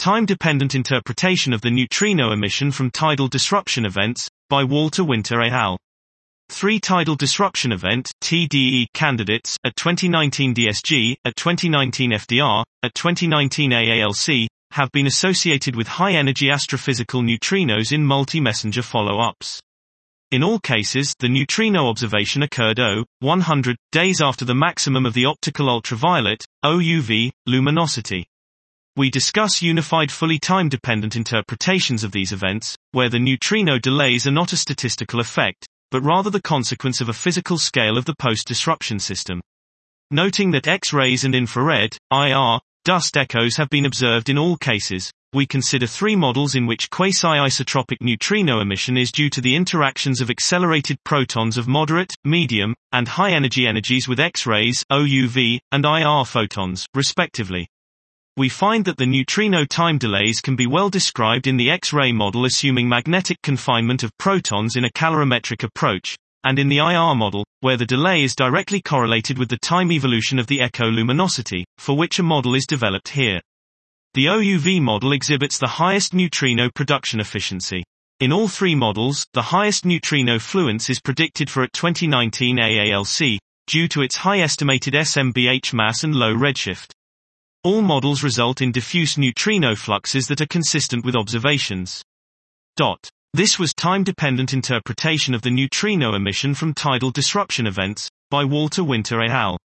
Time-dependent interpretation of the neutrino emission from tidal disruption events, by Walter Winter et al. 3 tidal disruption event (TDE) candidates at 2019 DSG, at 2019 FDR, at 2019 AALC have been associated with high-energy astrophysical neutrinos in multi-messenger follow-ups. In all cases, the neutrino observation occurred 100 days after the maximum of the optical ultraviolet (OUV) luminosity. We discuss unified fully time-dependent interpretations of these events, where the neutrino delays are not a statistical effect, but rather the consequence of a physical scale of the post-disruption system. Noting that X-rays and infrared, IR, dust echoes have been observed in all cases, we consider 3 models in which quasi-isotropic neutrino emission is due to the interactions of accelerated protons of moderate, medium, and high-energy energies with X-rays, OUV, and IR photons, respectively. We find that the neutrino time delays can be well described in the X-ray model assuming magnetic confinement of protons in a calorimetric approach, and in the IR model, where the delay is directly correlated with the time evolution of the echo luminosity, for which a model is developed here. The OUV model exhibits the highest neutrino production efficiency. In all 3 models, the highest neutrino fluence is predicted for at 2019 AALC, due to its high estimated SMBH mass and low redshift. All models result in diffuse neutrino fluxes that are consistent with observations. This was time-dependent interpretation of the neutrino emission from tidal disruption events, by Walter Winter et al.